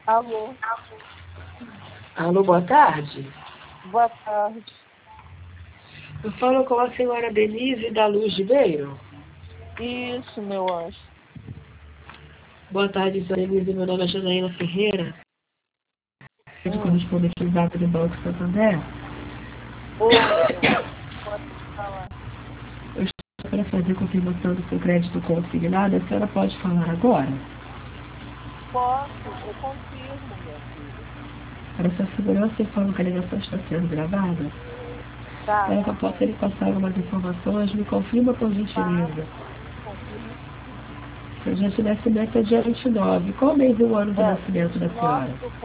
Alô? Alô, boa tarde. Boa tarde. Eu falo com a senhora Denise da Luz Ribeiro. Isso, meu anjo. Boa tarde, senhora Denise. Meu nome é Janaína Ferreira. Eu sou correspondente exato do Banco Santander. Oi, pode falar. Eu estou para fazer confirmação do seu crédito consignado. A senhora pode falar agora? Posso? Eu confirmo, minha filha. Para sua segurança, informo que a ligação está sendo gravada. Tá, Para que eu possa lhe passar algumas informações, me confirma por gentileza. confirmo. Seu dia de nascimento é dia 29. Qual mês e o ano do nascimento da senhora?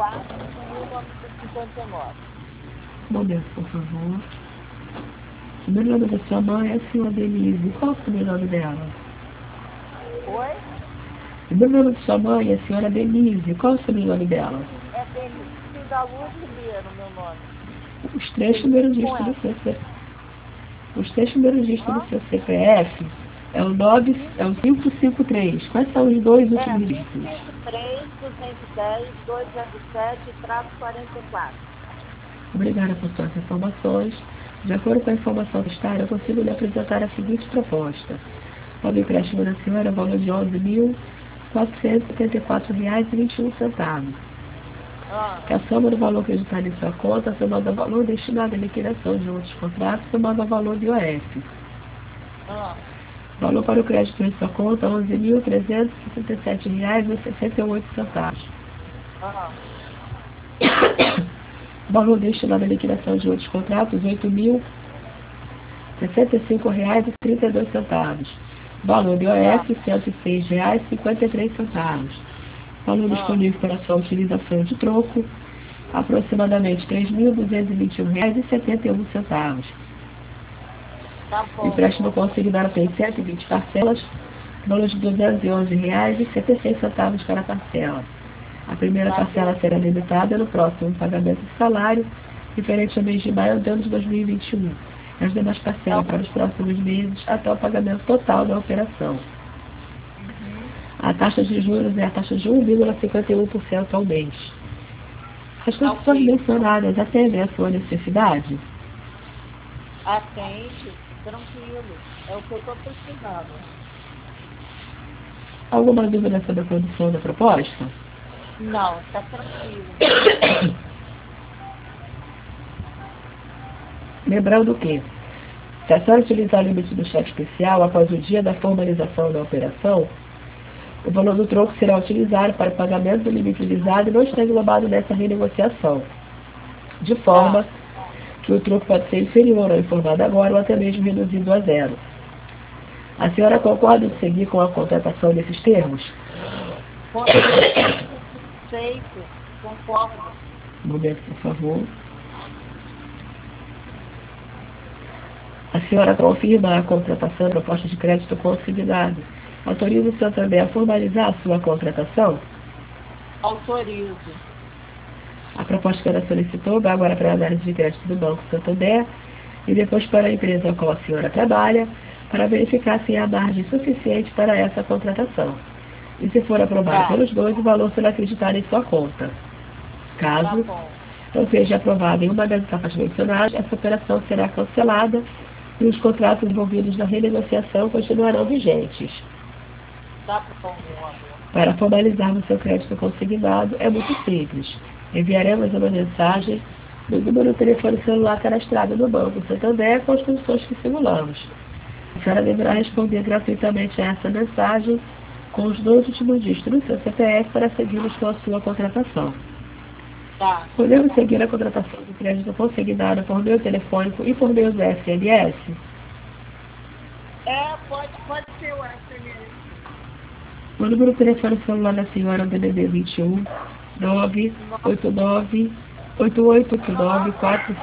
9/4/1959. Um momento, por favor. O sobrenome da sua mãe é a senhora Denise. Qual o sobrenome dela? Oi? O sobrenome de sua mãe é a senhora Denise. Qual o sobrenome dela? É Denise da Luz Ribeiro, meu nome. Os três primeiros dígitos do seu CPF. Os três primeiros dígitos do seu CPF é o 553. Quais são os dois últimos dígitos? 553-207-44. Obrigada por suas informações. De acordo com a informação do Estado, eu consigo lhe apresentar a seguinte proposta. O empréstimo da senhora é o valor de R$ 11.474,21. Que a soma do valor acreditado em sua conta, somada ao valor destinado à liquidação de outros contratos, somada ao valor de IOF. Valor para o crédito em sua conta, R$ 11.367,68. Valor destinado à liquidação de outros contratos, R$ 8.065,32. Valor de IOF, R$ 106,53. Valor disponível para sua utilização de troco, aproximadamente R$ 3.221,71. O empréstimo consignado tem 120 parcelas, valor de R$ 211,76 para a parcela. A primeira parcela será debitada no próximo pagamento de salário, referente ao mês de maio do ano de 2021. As demais parcelas para os próximos meses até o pagamento total da operação. A taxa de juros é a taxa de 1,51% ao mês. As condições mencionadas atendem à sua necessidade? Atende, tranquilo. É o que eu estou precisando. Alguma dúvida sobre a condição da proposta? Não, está tranquilo. Lembrando que, se a senhora utilizar o limite do cheque especial após o dia da formalização da operação, o valor do troco será utilizado para o pagamento do limite utilizado e não está englobado nessa renegociação, de forma que o troco pode ser inferior ao informado agora ou até mesmo reduzido a zero. A senhora concorda em seguir com a contratação desses termos? Aceito, concordo. Um momento, por favor. A senhora confirma a contratação da proposta de crédito consignado. Autoriza o Santander a formalizar a sua contratação? Autorizo. A proposta que ela solicitou vai agora para a análise de crédito do Banco Santander e depois para a empresa com a senhora trabalha, para verificar se há margem suficiente para essa contratação. E se for aprovado pelos dois, o valor será acreditado em sua conta. Caso não seja aprovado em uma das etapas mencionadas, essa operação será cancelada e os contratos envolvidos na renegociação continuarão vigentes. Para formalizarmos seu crédito consignado, é muito simples. Enviaremos uma mensagem no número do telefone celular cadastrado no Banco Santander com as condições que simulamos. A senhora deverá responder gratuitamente a essa mensagem com os dois últimos dígitos do seu CPF para seguirmos com a sua contratação. Podemos seguir a contratação do crédito consignado por meio telefônico e por meio do SMS? Pode ser o SMS. O número do telefone celular da senhora é o DDD 21 989 8889 4.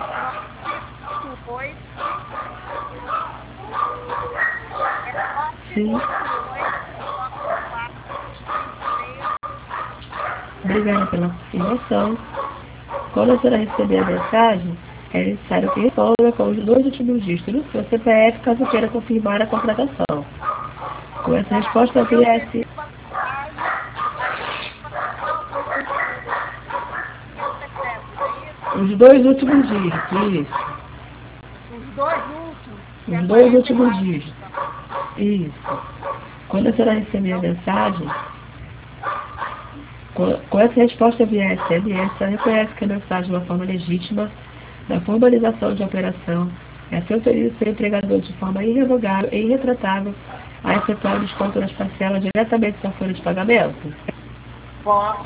Sim. Obrigada pela confirmação. Quando a senhora receber a mensagem, é necessário que responda com os dois últimos dígitos do seu CPF caso queira confirmar a contratação. Com essa resposta, Os dois últimos dígitos, isso. Os dois últimos? Os dois últimos dígitos. Isso. Quando a senhora receber a mensagem, com essa resposta via SMS, ela reconhece que a mensagem é uma forma legítima da formalização de operação e se autoriza o seu empregador de forma irrevogável e irretratável a efetuar o desconto das parcelas diretamente da folha de pagamento? Posso.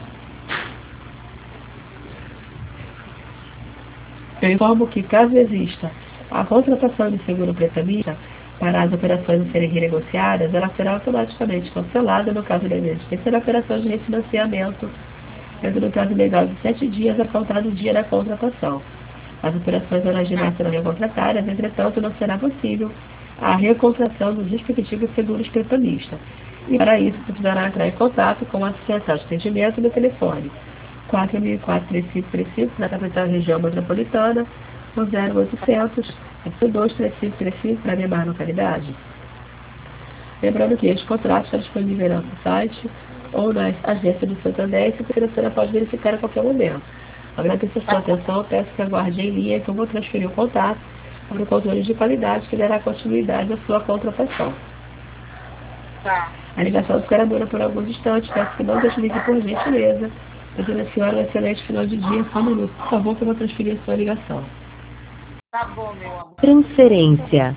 Eu informo que, caso exista a contratação de seguro prestamista para as operações a serem renegociadas, ela será automaticamente cancelada no caso da emergência da operação de refinanciamento, tendo no prazo legal de 7 dias a contar do dia da contratação. As operações originais serão recontratadas, entretanto, não será possível a recontração dos respectivos seguros prestamistas. E, para isso, precisará entrar em contato com a Associação de Atendimento no telefone 4004-3535, na capital região metropolitana, no 0800 23535 para demais localidade. Lembrando que este contrato está disponível no nosso site ou nas agências do Santander e que a financeira pode verificar a qualquer momento. Agradeço a sua atenção, peço que aguarde em linha que eu vou transferir o contato para o controle de qualidade que dará continuidade à sua contratação. Tá. A ligação ficará dura por alguns instantes, peço que não desligue por gentileza. Desejo a senhora um excelente final de dia. Só um minuto, por favor, que eu vou transferir a sua ligação. Tá bom, meu amor. Transferência.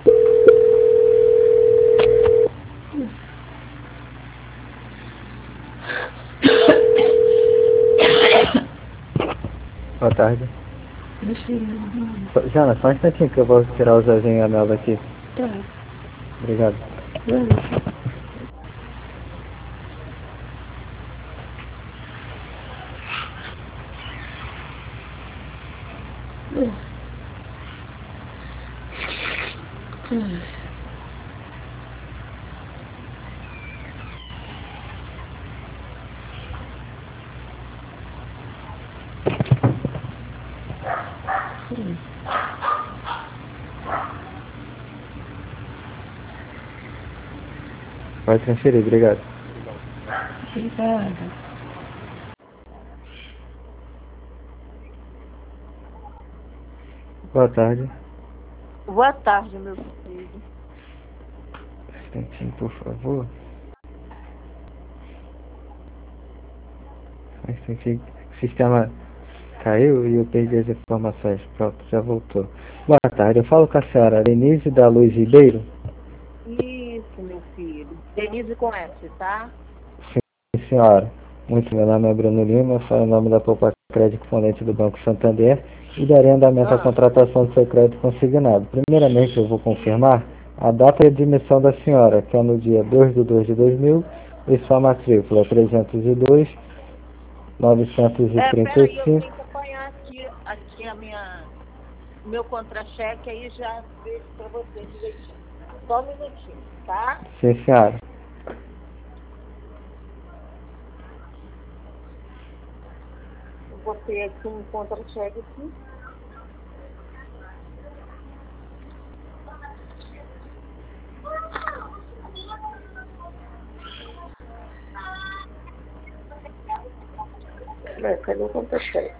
Boa tarde. Transferindo. Jana, só um instantinho que eu vou tirar o Zezinho e a Mel daqui. Tá. Obrigado. Pode transferir, obrigado. Obrigada. Boa tarde. Boa tarde, meu filho. Um instantinho, por favor. Um instantinho. O sistema caiu e eu perdi as informações. Pronto, já voltou. Boa tarde, eu falo com a senhora Denise da Luz Ribeiro. Isso, meu filho. Denise com S, tá? Sim, senhora. Muito, meu nome é Bruno Lima, sou em nome da Poupa Crédito Correspondente do Banco Santander e darei andamento à contratação do seu crédito consignado. Primeiramente, eu vou confirmar a data de admissão da senhora, que é no dia 2/2/2000, e sua matrícula 302 Peraí, eu 935. tenho que acompanhar aqui meu contra-cheque, aí já vejo pra você direitinho. Só um minutinho, tá? Sim, senhora. Eu botei aqui um contra-cheque aqui. Cadê o contra-cheque?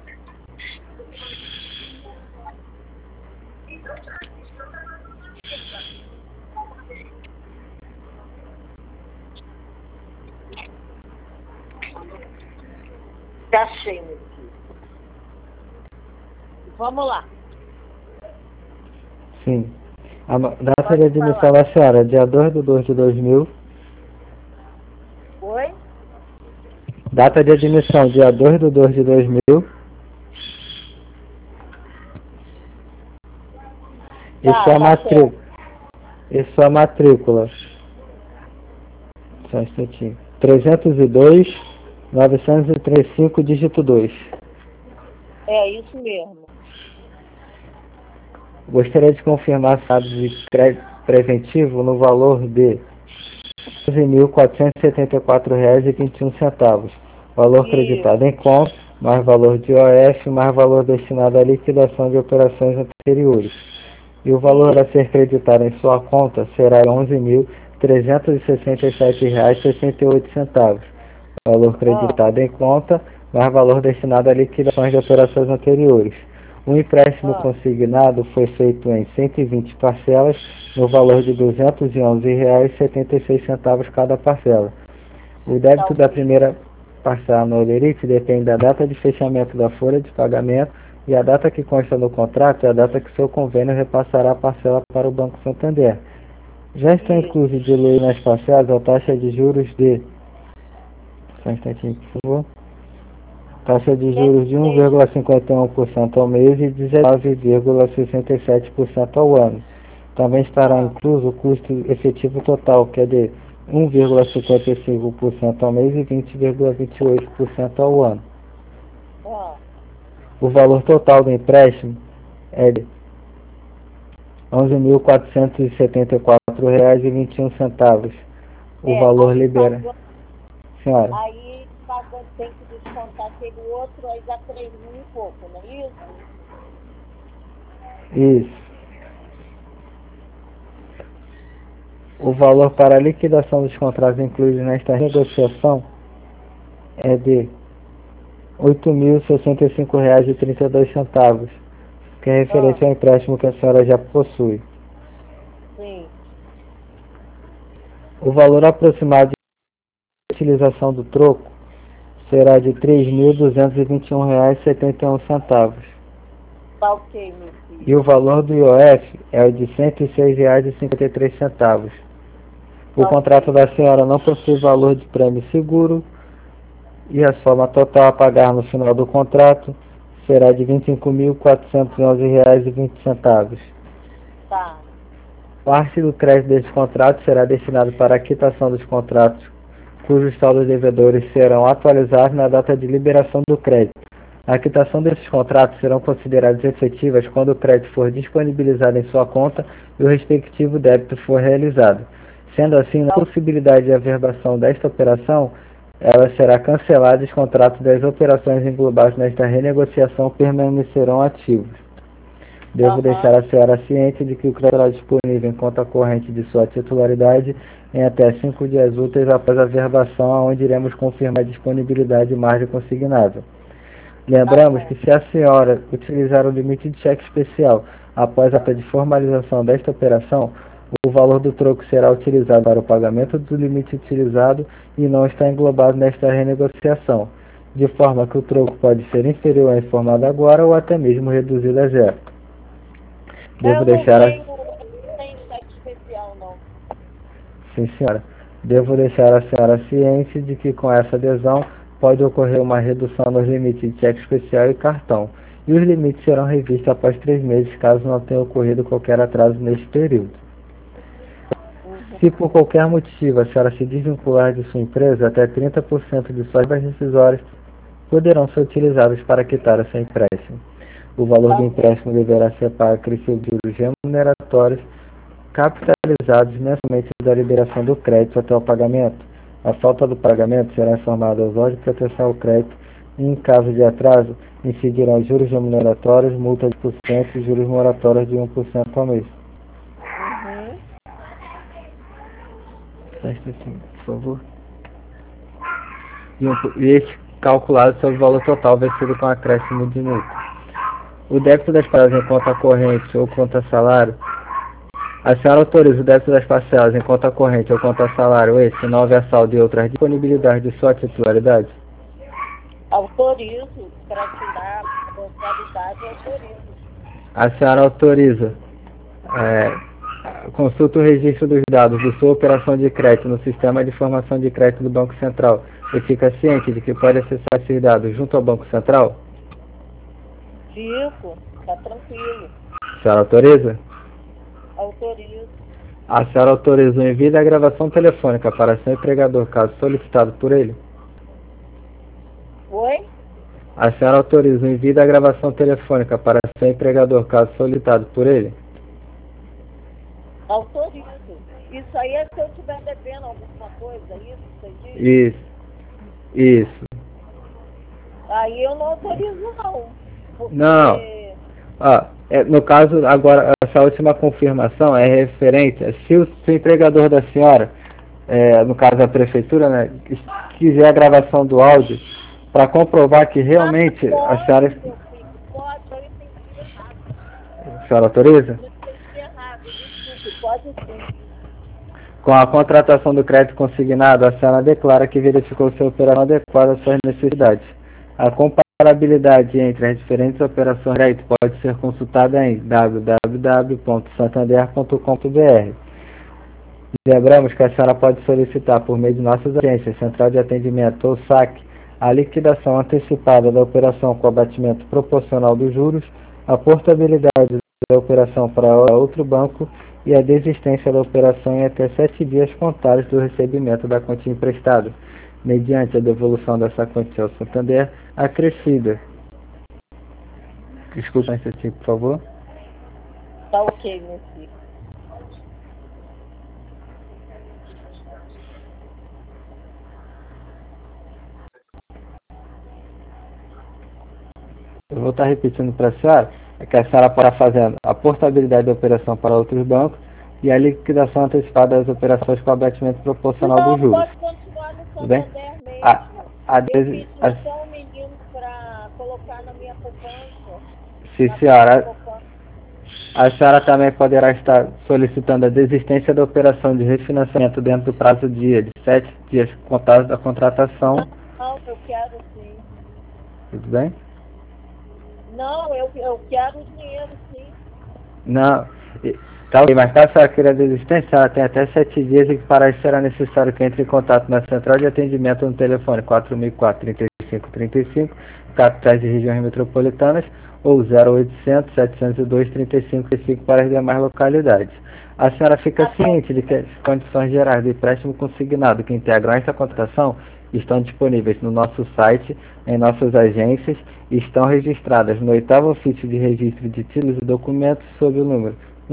Já achei, meu filho. Vamos lá. Sim. A data de admissão da senhora, dia 2/2/2000. Oi? Data de admissão, dia 2/2/2000. E Tá, sua tá matrícula. E sua matrícula. Só um instantinho. 302 935, dígito 2. É isso mesmo. Gostaria de confirmar saldo de crédito preventivo no valor de R$ 11.474,21. Valor Isso. creditado em conta, mais valor de OF, mais valor destinado à liquidação de operações anteriores. E o valor a ser creditado em sua conta será R$ 11.367,68. valor creditado em conta, mais valor destinado a liquidações de operações anteriores. O empréstimo consignado foi feito em 120 parcelas, no valor de R$ 211,76 cada parcela. O débito da primeira parcela no Olerite depende da data de fechamento da folha de pagamento e a data que consta no contrato é a data que seu convênio repassará a parcela para o Banco Santander. Já estão inclusos diluídos nas parcelas a taxa de juros de... Só um instantinho, por favor. Taxa de juros de 1,51% ao mês e 19,67% ao ano. Também estará incluso o custo efetivo total, que é de 1,55% ao mês e 20,28% ao ano. O valor total do empréstimo é de R$ 11.474,21. O valor libera... Senhora. Aí tem que descontar aquele outro, aí dá 3 mil e pouco, não é isso? Isso. O valor para a liquidação dos contratos incluídos nesta negociação é de R$ 8.065,32, que é referente ao empréstimo que a senhora já possui. Sim. O valor aproximado de utilização do troco será de R$ 3.221,71. Tá ok, meu filho. E o valor do IOF é o de R$ 106,53. O contrato da senhora não possui valor de prêmio seguro e a soma total a pagar no final do contrato será de R$ 25.411,20. Tá. Parte do crédito desse contrato será destinado para a quitação dos contratos cujos saldos devedores serão atualizados na data de liberação do crédito. A quitação desses contratos serão consideradas efetivas quando o crédito for disponibilizado em sua conta e o respectivo débito for realizado. Sendo assim, na possibilidade de averbação desta operação, ela será cancelada e os contratos das operações englobadas nesta renegociação permanecerão ativos. Devo deixar a senhora ciente de que o crédito será disponível em conta corrente de sua titularidade em até 5 dias úteis após a averbação, onde iremos confirmar a disponibilidade de margem consignável. Lembramos que se a senhora utilizar o limite de cheque especial após a data de formalização desta operação, o valor do troco será utilizado para o pagamento do limite utilizado e não está englobado nesta renegociação, de forma que o troco pode ser inferior ao informado agora ou até mesmo reduzido a zero. Devo deixar não tem cheque especial, não. Sim, senhora. Devo deixar a senhora ciente de que com essa adesão pode ocorrer uma redução nos limites de cheque especial e cartão, e os limites serão revistos após 3 meses, caso não tenha ocorrido qualquer atraso neste período. Se por qualquer motivo a senhora se desvincular de sua empresa, até 30% de suas verbas rescisórias poderão ser utilizados para quitar o seu empréstimo. O valor do empréstimo deverá ser pago a crescer de juros remuneratórios capitalizados mensalmente da liberação do crédito até o pagamento. A falta do pagamento será informada aos órgãos de proteção ao crédito e, em caso de atraso, incidirão juros remuneratórios, multa de 1% e juros moratórios de 1% ao mês. Presta assim, por favor. E este calculado sobre o valor total vencido com acréscimo de multa. O débito das parcelas em conta corrente ou conta salário. A senhora autoriza o débito das parcelas em conta corrente ou conta salário, esse, não houver saldo e outras disponibilidades de sua titularidade? Autorizo, para tirar a mensalidade, autorizo. A senhora autoriza, consulta o registro dos dados de sua operação de crédito no sistema de informação de crédito do Banco Central e fica ciente de que pode acessar esses dados junto ao Banco Central? Fico, tá tranquilo. A senhora autoriza? Autorizo. A senhora autoriza o envio da gravação telefônica para seu empregador, caso solicitado por ele? Oi? A senhora autoriza o envio da gravação telefônica para seu empregador, caso solicitado por ele? Autorizo. Isso aí é se eu estiver devendo alguma coisa, isso você diz? Isso. Aí eu não autorizo, não. Porque... Não. No caso, agora, essa última confirmação é referente a se o empregador da senhora no caso a prefeitura, né, quiser a gravação do áudio, para comprovar que realmente a senhora... Meu filho, pode, eu entendi errado. A senhora autoriza? Eu entendi errado, desculpe, pode sim. Com a contratação do crédito consignado, a senhora declara que verificou sua operação adequada às suas necessidades. A comparabilidade entre as diferentes operações de crédito pode ser consultada em www.santander.com.br. Lembramos que a senhora pode solicitar por meio de nossas agências, Central de Atendimento ou SAC, a liquidação antecipada da operação com abatimento proporcional dos juros, a portabilidade da operação para outro banco e a desistência da operação em até 7 dias contados do recebimento da quantia emprestada, mediante a devolução dessa quantia ao Santander acrescida. Desculpa, por favor. Tá ok, meu filho. Eu vou estar repetindo para a senhora, que a senhora pode fazer a portabilidade da operação para outros bancos e a liquidação antecipada das operações com abatimento proporcional dos juros. Pode continuar no Tudo bem? Santander mesmo. Eu pedi até um menino para colocar na minha poupança. Sim, senhora. A senhora também poderá estar solicitando a desistência da operação de refinanciamento dentro do prazo de 7 dias contados da contratação. Não, eu quero sim. Tudo bem? Não, eu quero o dinheiro sim. Não, tá ok, mas caso a senhora queira desistência, ela tem até 7 dias e para isso será necessário que entre em contato na central de atendimento no telefone 4004-3535, capitais e regiões metropolitanas, ou 0800-702-3535 para as demais localidades. A senhora fica ciente de que as condições gerais do empréstimo consignado que integram esta contratação estão disponíveis no nosso site, em nossas agências e estão registradas no 8º ofício de registro de títulos e documentos sob o número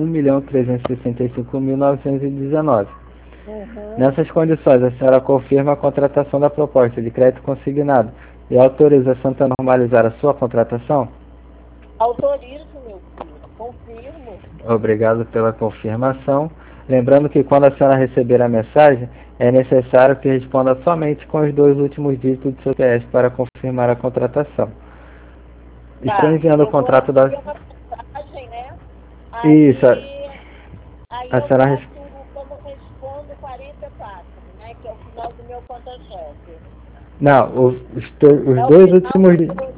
1.365.919. Nessas condições, a senhora confirma a contratação da proposta de crédito consignado e autoriza a Santa normalizar a sua contratação? Autorizo, meu filho. Confirmo. Obrigado pela confirmação. Lembrando que quando a senhora receber a mensagem, é necessário que responda somente com os 2 últimos dígitos do seu CPF para confirmar a contratação. Estou enviando o contrato da... Mensagem, né? Isso. Aí a eu senhora... quando respondo 44, né? Que é o final do meu conta-cheque. Não, os 2 últimos dígitos.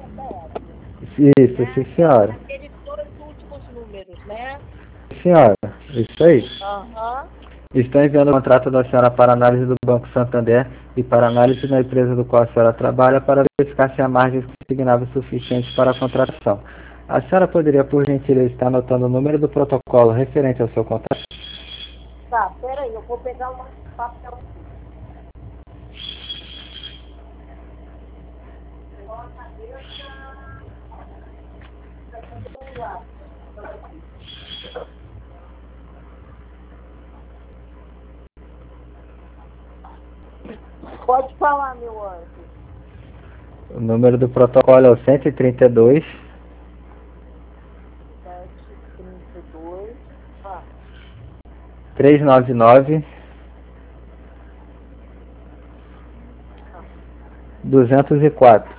Isso, sim, senhora. Aqueles 2 últimos números, né? Senhora, isso aí. Aham. Estou enviando o contrato da senhora para análise do Banco Santander e para análise na empresa do qual a senhora trabalha para verificar se a margem consignável é suficiente para a contratação. A senhora poderia, por gentileza, estar anotando o número do protocolo referente ao seu contrato? Tá, peraí, eu vou pegar um papel. Pode falar, meu anjo. O número do protocolo é o 132. 732. 399. 204.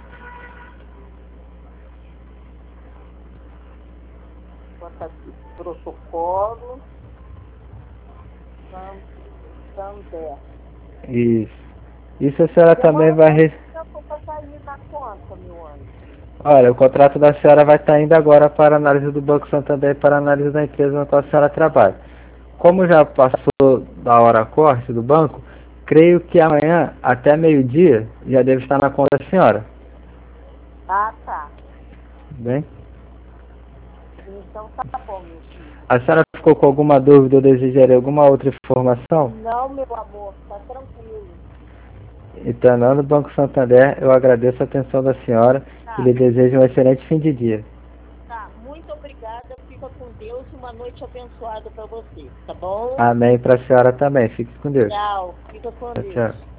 Bota aqui, protocolo. Santander. Isso a senhora também vai... Olha, o contrato da senhora vai estar indo agora para a análise do Banco Santander e para a análise da empresa na qual a senhora trabalha. Como já passou da hora corte do banco, creio que amanhã, até meio-dia, já deve estar na conta da senhora. Ah, tá. Bem? Então tá bom, meu filho. A senhora ficou com alguma dúvida ou desejaria alguma outra informação? Não, meu amor, tá tranquilo. Então, no Banco Santander, eu agradeço a atenção da senhora e lhe desejo um excelente fim de dia. Tá, muito obrigada. Fica com Deus e uma noite abençoada para você, tá bom? Amém para a senhora também. Fique com Deus. Tchau, fica com Deus. Tchau.